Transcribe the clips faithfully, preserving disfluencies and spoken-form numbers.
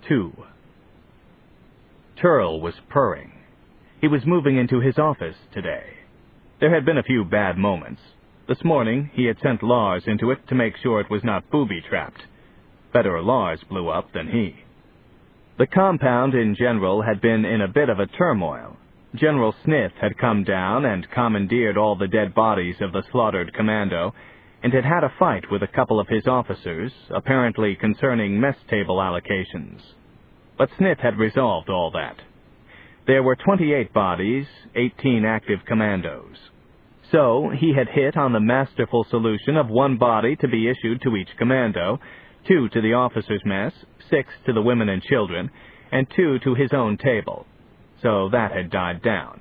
two. Turl was purring. He was moving into his office today. There had been a few bad moments. This morning, he had sent Lars into it to make sure it was not booby-trapped. Better Lars blew up than he. The compound in general had been in a bit of a turmoil. General Smith had come down and commandeered all the dead bodies of the slaughtered commando, and had had a fight with a couple of his officers, apparently concerning mess table allocations. But Smith had resolved all that. There were twenty-eight bodies, eighteen active commandos. So he had hit on the masterful solution of one body to be issued to each commando, two to the officers' mess, six to the women and children, and two to his own table. So that had died down.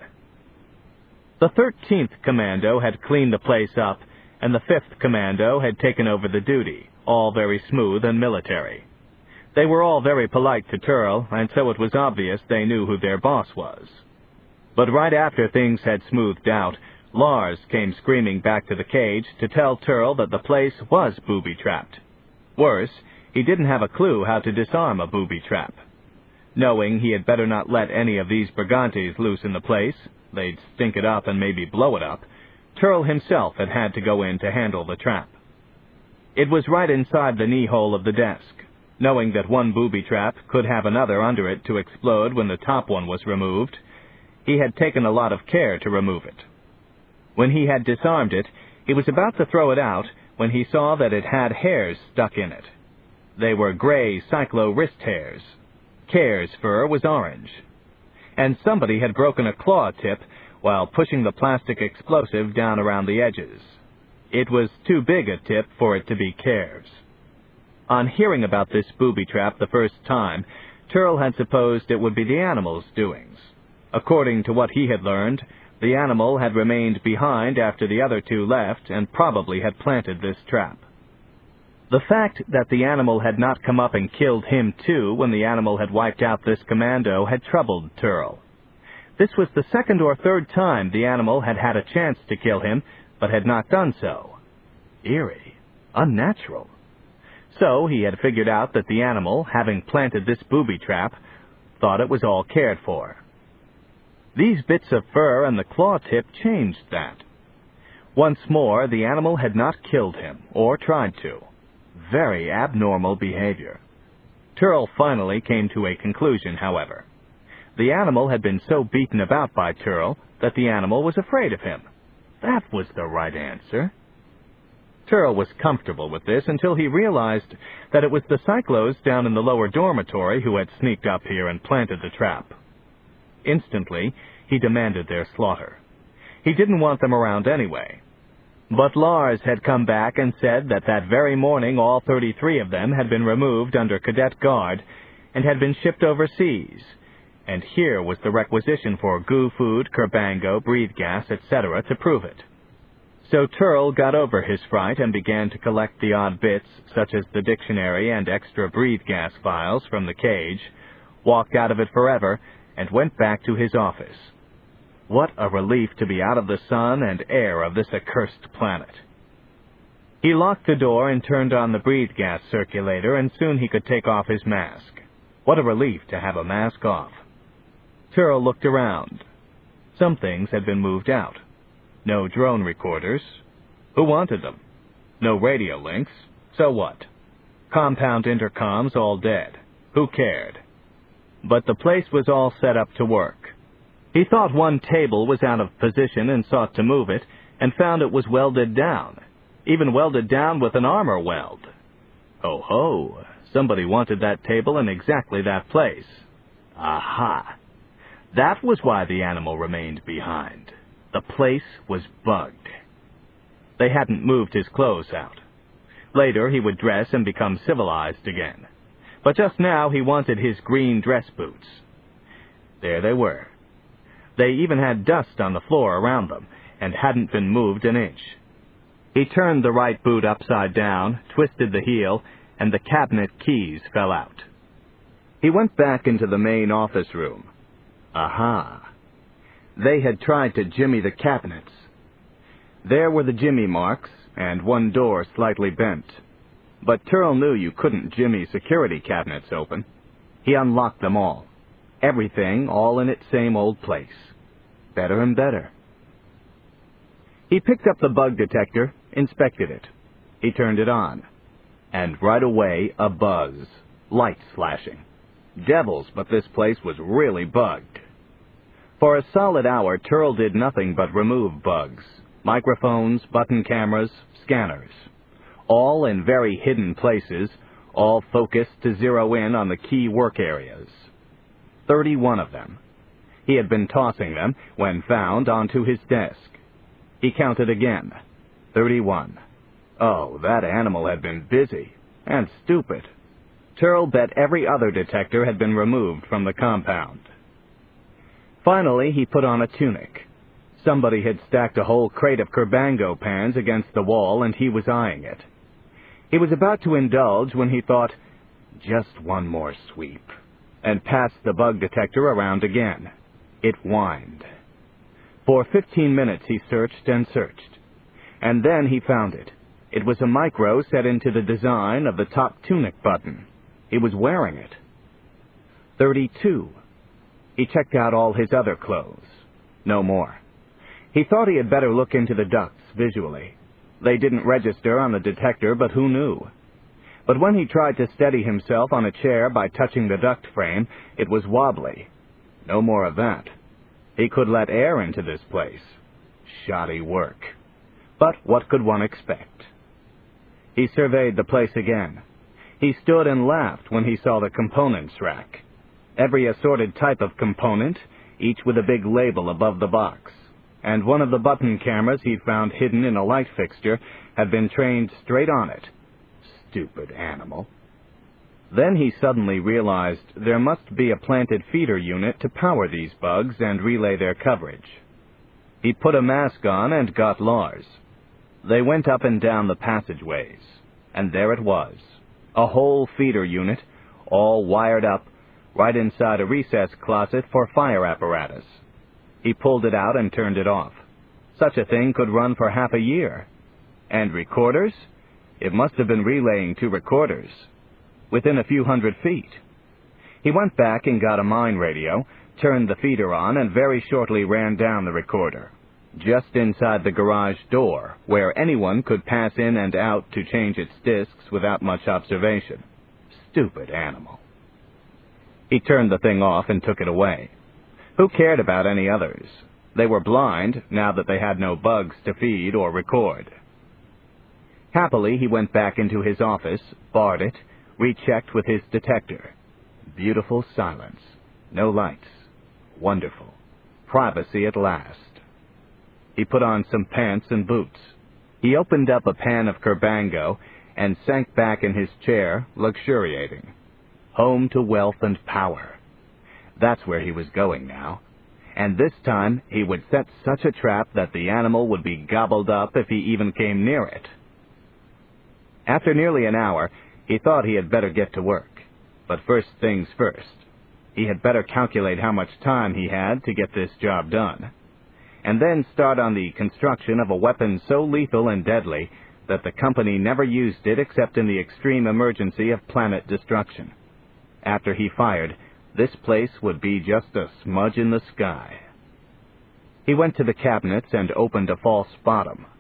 The thirteenth Commando had cleaned the place up, and the fifth Commando had taken over the duty, all very smooth and military. They were all very polite to Turl, and so it was obvious they knew who their boss was. But right after things had smoothed out, Lars came screaming back to the cage to tell Turl that the place was booby-trapped. Worse, he didn't have a clue how to disarm a booby-trap. Knowing he had better not let any of these brigantes loose in the place, they'd stink it up and maybe blow it up, Turl himself had had to go in to handle the trap. It was right inside the knee-hole of the desk. Knowing that one booby-trap could have another under it to explode when the top one was removed, he had taken a lot of care to remove it. When he had disarmed it, he was about to throw it out when he saw that it had hairs stuck in it. They were gray cyclo wrist hairs. Care's fur was orange. And somebody had broken a claw tip while pushing the plastic explosive down around the edges. It was too big a tip for it to be Care's. On hearing about this booby-trap the first time, Turl had supposed it would be the animal's doings. According to what he had learned, the animal had remained behind after the other two left and probably had planted this trap. The fact that the animal had not come up and killed him too when the animal had wiped out this commando had troubled Turl. This was the second or third time the animal had had a chance to kill him, but had not done so. Eerie. Unnatural. So he had figured out that the animal, having planted this booby trap, thought it was all cared for. These bits of fur and the claw tip changed that. Once more, the animal had not killed him, or tried to. Very abnormal behavior. Turl finally came to a conclusion, however. The animal had been so beaten about by Turl that the animal was afraid of him. That was the right answer. Turl was comfortable with this until he realized that it was the cyclos down in the lower dormitory who had sneaked up here and planted the trap. Instantly, he demanded their slaughter. He didn't want them around anyway. But Lars had come back and said that that very morning all thirty-three of them had been removed under cadet guard and had been shipped overseas, and here was the requisition for goo food, kerbango, breathe gas, et cetera to prove it. So Turl got over his fright and began to collect the odd bits, such as the dictionary and extra breathe gas files from the cage, walked out of it forever, and went back to his office. What a relief to be out of the sun and air of this accursed planet. He locked the door and turned on the breathe gas circulator, and soon he could take off his mask. What a relief to have a mask off. Turl looked around. Some things had been moved out. No drone recorders. Who wanted them? No radio links. So what? Compound intercoms all dead. Who cared? But the place was all set up to work. He thought one table was out of position and sought to move it, and found it was welded down, even welded down with an armor weld. Ho ho, somebody wanted that table in exactly that place. Aha! That was why the animal remained behind. The place was bugged. They hadn't moved his clothes out. Later he would dress and become civilized again. But just now he wanted his green dress boots. There they were. They even had dust on the floor around them, and hadn't been moved an inch. He turned the right boot upside down, twisted the heel, and the cabinet keys fell out. He went back into the main office room. Aha! They had tried to jimmy the cabinets. There were the jimmy marks, and one door slightly bent. But Turl knew you couldn't jimmy security cabinets open. He unlocked them all. Everything all in its same old place. Better and better. He picked up the bug detector, inspected it. He turned it on. And right away, a buzz. Lights flashing. Devils, but this place was really bugged. For a solid hour, Turl did nothing but remove bugs. Microphones, button cameras, scanners. All in very hidden places, all focused to zero in on the key work areas. Thirty-one of them. He had been tossing them, when found, onto his desk. He counted again. Thirty-one. Oh, that animal had been busy. And stupid. Turl bet every other detector had been removed from the compound. Finally, he put on a tunic. Somebody had stacked a whole crate of Curbango pans against the wall, and he was eyeing it. He was about to indulge when he thought, just one more sweep, and passed the bug detector around again. It whined. For fifteen minutes he searched and searched. And then he found it. It was a micro set into the design of the top tunic button. He was wearing it. Thirty-two. He checked out all his other clothes. No more. He thought he had better look into the ducts visually. They didn't register on the detector, but who knew? But when he tried to steady himself on a chair by touching the duct frame, it was wobbly. No more of that. He could let air into this place. Shoddy work. But what could one expect? He surveyed the place again. He stood and laughed when he saw the components rack. Every assorted type of component, each with a big label above the box. And one of the button cameras he'd found hidden in a light fixture had been trained straight on it. Stupid animal. Then he suddenly realized there must be a planted feeder unit to power these bugs and relay their coverage. He put a mask on and got Lars. They went up and down the passageways, and there it was, a whole feeder unit, all wired up, right inside a recess closet for fire apparatus. He pulled it out and turned it off. Such a thing could run for half a year. And recorders? It must have been relaying to recorders, within a few hundred feet. He went back and got a mine radio, turned the feeder on, and very shortly ran down the recorder, just inside the garage door, where anyone could pass in and out to change its discs without much observation. Stupid animal. He turned the thing off and took it away. Who cared about any others? They were blind, now that they had no bugs to feed or record. Happily, he went back into his office, barred it, rechecked with his detector. Beautiful silence. No lights. Wonderful. Privacy at last. He put on some pants and boots. He opened up a pan of Curbango and sank back in his chair, luxuriating. Home to wealth and power. That's where he was going now. And this time he would set such a trap that the animal would be gobbled up if he even came near it. After nearly an hour, he thought he had better get to work. But first things first. He had better calculate how much time he had to get this job done, and then start on the construction of a weapon so lethal and deadly that the company never used it except in the extreme emergency of planet destruction. After he fired, this place would be just a smudge in the sky. He went to the cabinets and opened a false bottom.